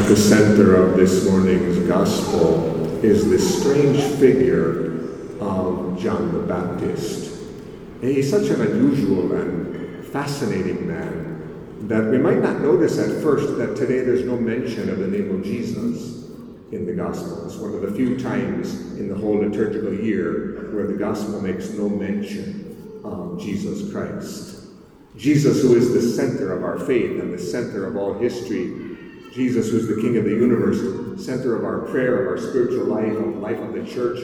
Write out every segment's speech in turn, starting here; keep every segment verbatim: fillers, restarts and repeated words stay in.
At the center of this morning's gospel is this strange figure of John the Baptist. He's such an unusual and fascinating man that we might not notice at first that today there's no mention of the name of Jesus in the gospel. It's one of the few times in the whole liturgical year where the gospel makes no mention of Jesus Christ. Jesus, who is the center of our faith and the center of all history. Jesus, who's the King of the universe, center of our prayer, of our spiritual life, of the life of the church.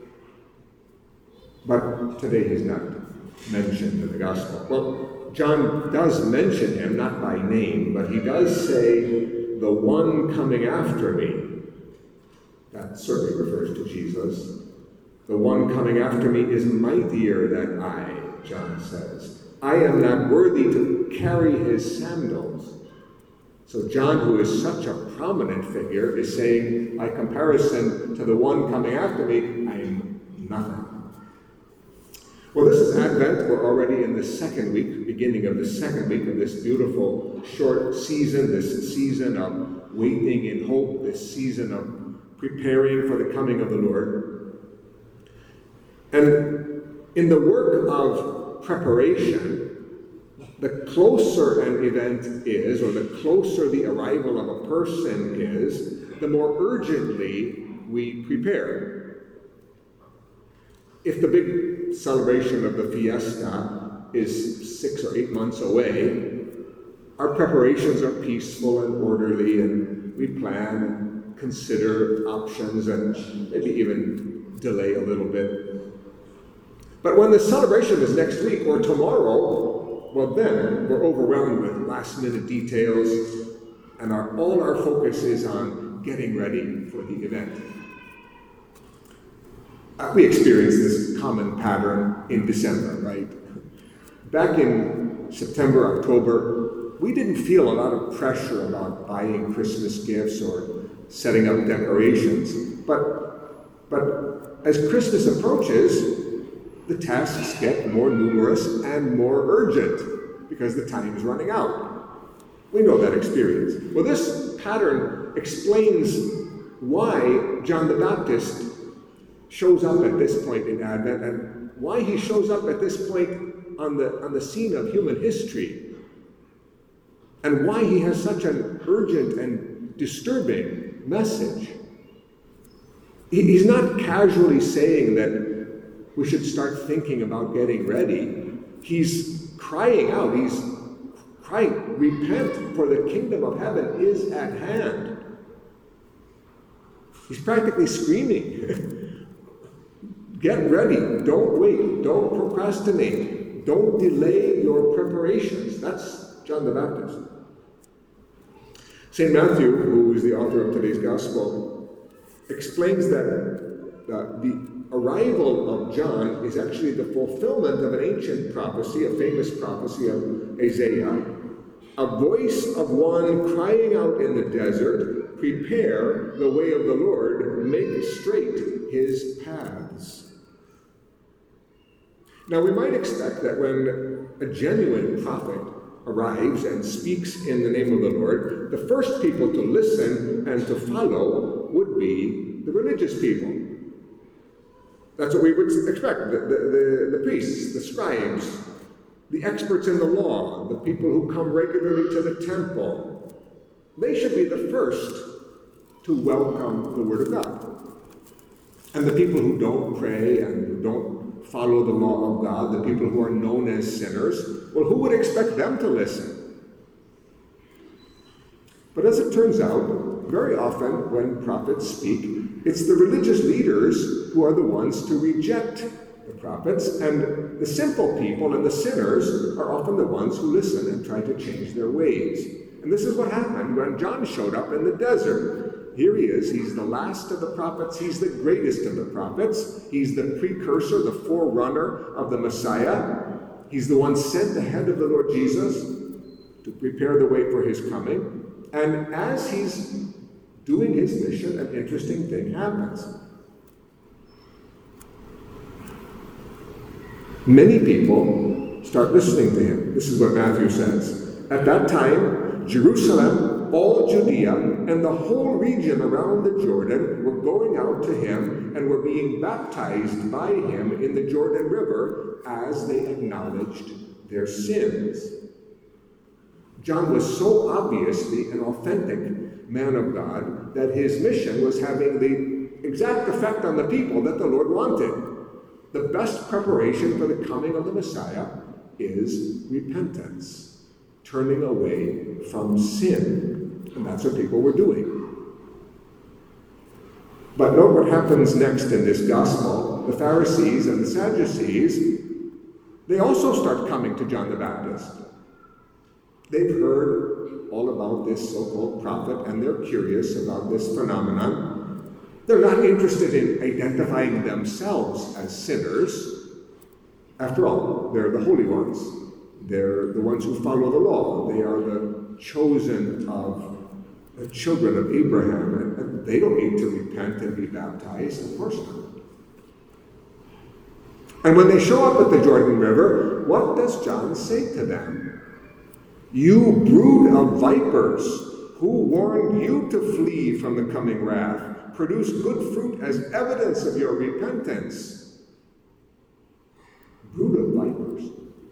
But today he's not mentioned in the gospel. Well, John does mention him, not by name, but he does say, the one coming after me. That certainly refers to Jesus. The one coming after me is mightier than I, John says. I am not worthy to carry his sandals. So John, who is such a prominent figure, is saying, by comparison to the one coming after me, I am nothing. Well, this is Advent. We're already in the second week, beginning of the second week of this beautiful short season, this season of waiting in hope, this season of preparing for the coming of the Lord. And in the work of preparation, the closer an event is, or the closer the arrival of a person is, the more urgently we prepare. If the big celebration of the fiesta is six or eight months away, our preparations are peaceful and orderly, and we plan and consider options and maybe even delay a little bit. But when the celebration is next week or tomorrow, well, then we're overwhelmed with last-minute details, and our, all our focus is on getting ready for the event. Uh, we experience this common pattern in December, right? Back in September, October, we didn't feel a lot of pressure about buying Christmas gifts or setting up decorations. But, but as Christmas approaches, the tasks get more numerous and more urgent because the time is running out. We know that experience. Well, this pattern explains why John the Baptist shows up at this point in Advent and why he shows up at this point on the, on the scene of human history, and why he has such an urgent and disturbing message. He, he's not casually saying that we should start thinking about getting ready. He's crying out. He's crying, repent, for the kingdom of heaven is at hand. He's practically screaming, get ready, don't wait, don't procrastinate, don't delay your preparations. That's John the Baptist. Saint Matthew, who is the author of today's gospel, explains that uh, the arrival of John is actually the fulfillment of an ancient prophecy, a famous prophecy of Isaiah, a voice of one crying out in the desert, prepare the way of the Lord, make straight his paths. Now we might expect that when a genuine prophet arrives and speaks in the name of the Lord, the first people to listen and to follow would be the religious people. That's what we would expect. The, the, the, the priests, the scribes, the experts in the law, the people who come regularly to the temple, they should be the first to welcome the Word of God. And the people who don't pray and who don't follow the law of God, the people who are known as sinners, well, who would expect them to listen? But as it turns out, very often when prophets speak, it's the religious leaders who are the ones to reject the prophets, and the simple people and the sinners are often the ones who listen and try to change their ways. And this is what happened when John showed up in the desert. Here he is. He's the last of the prophets. He's the greatest of the prophets. He's the precursor, the forerunner of the Messiah. He's the one sent ahead of the Lord Jesus to prepare the way for his coming. And as he's doing his mission, an interesting thing happens. Many people start listening to him. This is what Matthew says. At that time, Jerusalem, all Judea, and the whole region around the Jordan were going out to him and were being baptized by him in the Jordan River as they acknowledged their sins. John was so obviously an authentic man of God that his mission was having the exact effect on the people that the Lord wanted. The best preparation for the coming of the Messiah is repentance, turning away from sin. And that's what people were doing. But note what happens next in this gospel. The Pharisees and the Sadducees, they also start coming to John the Baptist. They've heard all about this so-called prophet, and they're curious about this phenomenon. They're not interested in identifying themselves as sinners. After all, they're the holy ones. They're the ones who follow the law. They are the chosen of the children of Abraham, and they don't need to repent and be baptized, of course not. And when they show up at the Jordan River, what does John say to them? You brood of vipers, who warned you to flee from the coming wrath? Produce good fruit as evidence of your repentance. Brood of vipers.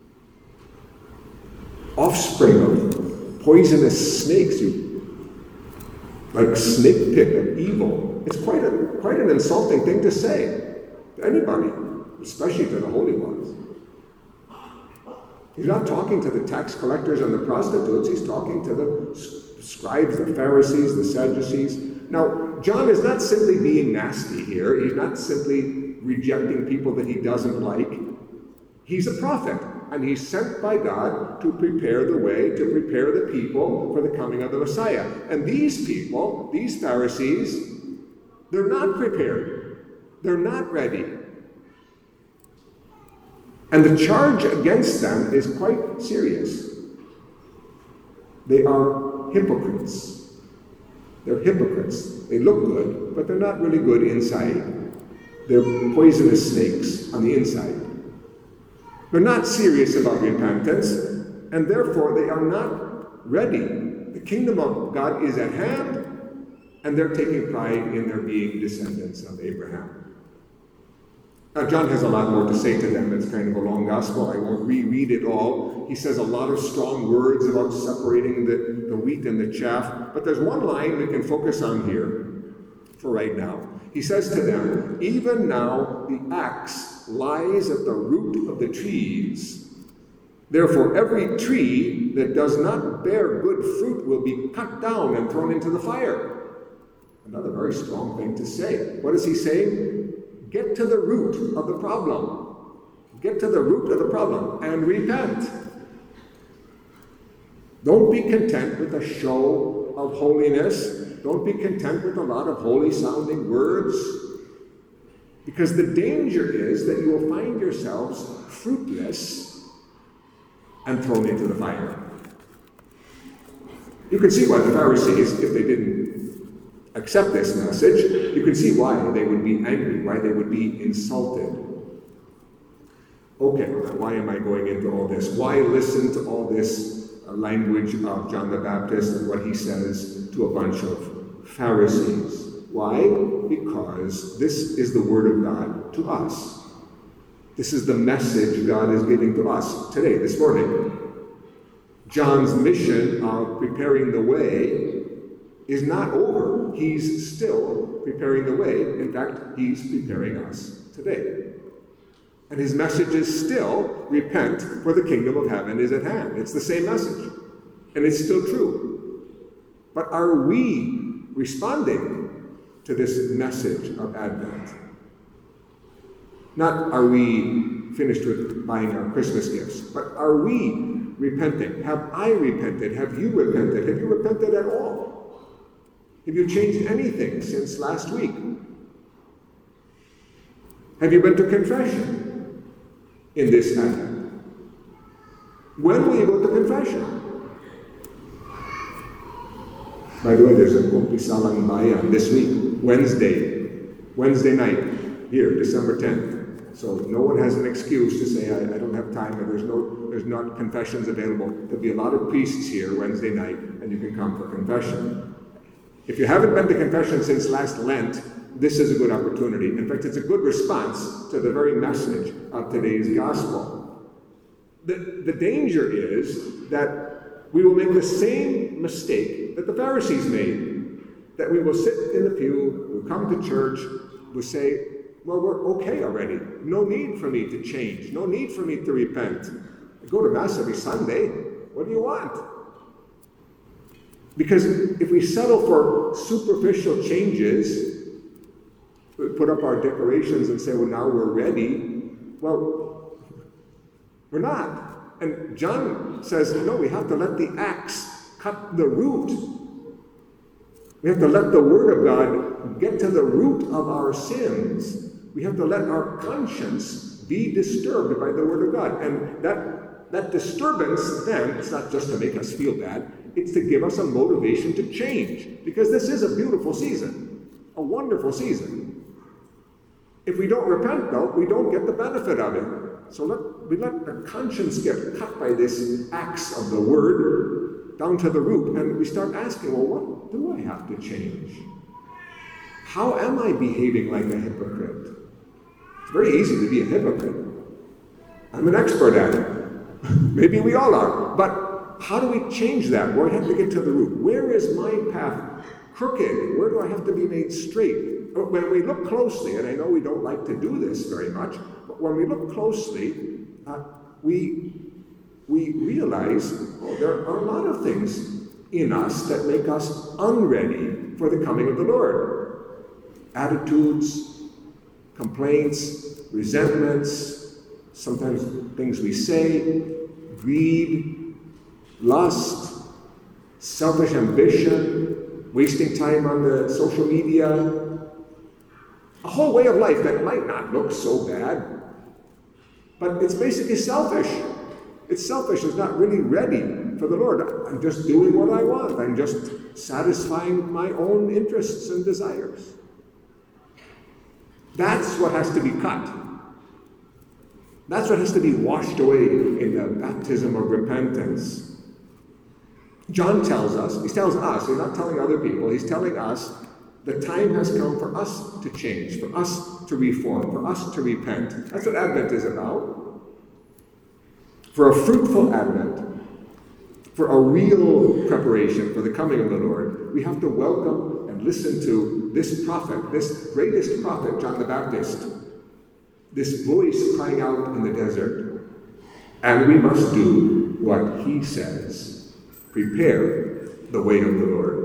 Offspring of poisonous snakes, you like snake pit of evil. It's quite a quite an insulting thing to say to anybody, especially to the holy ones. He's not talking to the tax collectors and the prostitutes. He's talking to the scribes, the Pharisees, the Sadducees. Now, John is not simply being nasty here. He's not simply rejecting people that he doesn't like. He's a prophet, and he's sent by God to prepare the way, to prepare the people for the coming of the Messiah. And these people, these Pharisees, they're not prepared. They're not ready. And the charge against them is quite serious. They are hypocrites. They're hypocrites. They look good, but they're not really good inside. They're poisonous snakes on the inside. They're not serious about repentance, and therefore they are not ready. The kingdom of God is at hand, and they're taking pride in their being descendants of Abraham. Now, John has a lot more to say to them. It's kind of a long gospel. I won't reread it all. He says a lot of strong words about separating the, the wheat and the chaff. But there's one line we can focus on here for right now. He says to them, even now the axe lies at the root of the trees. Therefore, every tree that does not bear good fruit will be cut down and thrown into the fire. Another very strong thing to say. What does he say? Get to the root of the problem. Get to the root of the problem and repent. Don't be content with a show of holiness. Don't be content with a lot of holy-sounding words. Because the danger is that you will find yourselves fruitless and thrown into the fire. You can see why the Pharisees, if they didn't accept this message, you can see why they would be angry, why they would be insulted. Okay, why am I going into all this? Why listen to all this uh, language of John the Baptist and what he says to a bunch of Pharisees? Why? Because this is the word of God to us. This is the message God is giving to us today, this morning. John's mission of preparing the way is not over. He's still preparing the way. In fact, he's preparing us today. And his message is still, repent, for the kingdom of heaven is at hand. It's the same message. And it's still true. But are we responding to this message of Advent? Not are we finished with buying our Christmas gifts, but are we repenting? Have I repented? Have you repented? Have you repented at all? Have you changed anything since last week? Have you been to confession in this Advent? When will you go to confession? By the way, there's a Kumpisalang Bayan this week, Wednesday, Wednesday night, here, December tenth. So no one has an excuse to say, I, I don't have time, and there's no, there's not confessions available. There'll be a lot of priests here Wednesday night, and you can come for confession. If you haven't been to confession since last Lent, this is a good opportunity. In fact, it's a good response to the very message of today's gospel. The, the danger is that we will make the same mistake that the Pharisees made, that we will sit in the pew, we'll come to church, we'll say, well, we're okay already. No need for me to change. No need for me to repent. I go to Mass every Sunday. What do you want? Because if we settle for superficial changes, we put up our decorations and say, well, now we're ready. Well, we're not. And John says, no, we have to let the axe cut the root. We have to let the Word of God get to the root of our sins. We have to let our conscience be disturbed by the Word of God. And that, that disturbance then, it's not just to make us feel bad, it's to give us a motivation to change. Because this is a beautiful season, a wonderful season. If we don't repent, though, we don't get the benefit of it. So let, we let the conscience get cut by this axe of the Word down to the root. And we start asking, well, what do I have to change? How am I behaving like a hypocrite? It's very easy to be a hypocrite. I'm an expert at it. Maybe we all are. But how do we change that? Well, I have to get to the root. Where is my path crooked? Where do I have to be made straight? When we look closely, and I know we don't like to do this very much, but when we look closely, uh, we, we realize oh, there are a lot of things in us that make us unready for the coming of the Lord. Attitudes, complaints, resentments, sometimes things we say, greed, lust, selfish ambition, wasting time on the social media, a whole way of life that might not look so bad, but it's basically selfish. It's selfish. It's not really ready for the Lord. I'm just doing what I want. I'm just satisfying my own interests and desires. That's what has to be cut. That's what has to be washed away in the baptism of repentance. John tells us, he tells us, he's not telling other people, he's telling us the time has come for us to change, for us to reform, for us to repent. That's what Advent is about. For a fruitful Advent, for a real preparation for the coming of the Lord, we have to welcome and listen to this prophet, this greatest prophet, John the Baptist, this voice crying out in the desert. And we must do what he says. Prepare the way of the Lord.